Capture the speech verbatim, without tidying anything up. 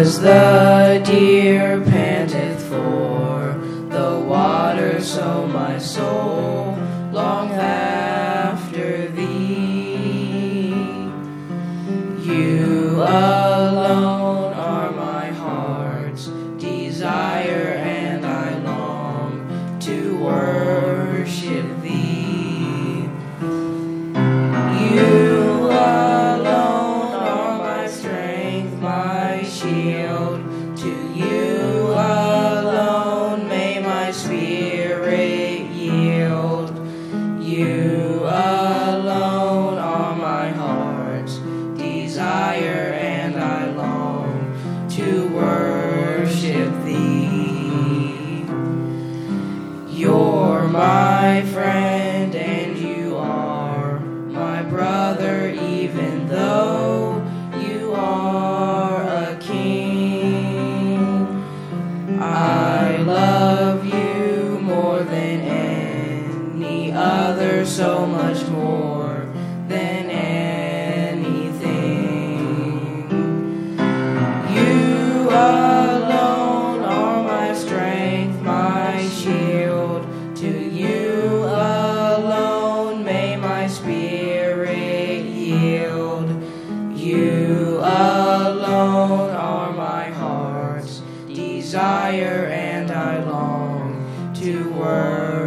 As the deer panteth for the water, so my soul longeth after thee. You alone are my heart's desire, and I long to worship thee. You alone are my strength, my shield. To you alone may my spirit yield. You alone are my heart's desire, and I long to worship thee. You're my friend, and you are my brother, even though you are a king. I love you more than any other, so much more than anything. You alone are my strength, my shield. To you alone may my spirit yield. You alone are my heart's desire, and I long to worship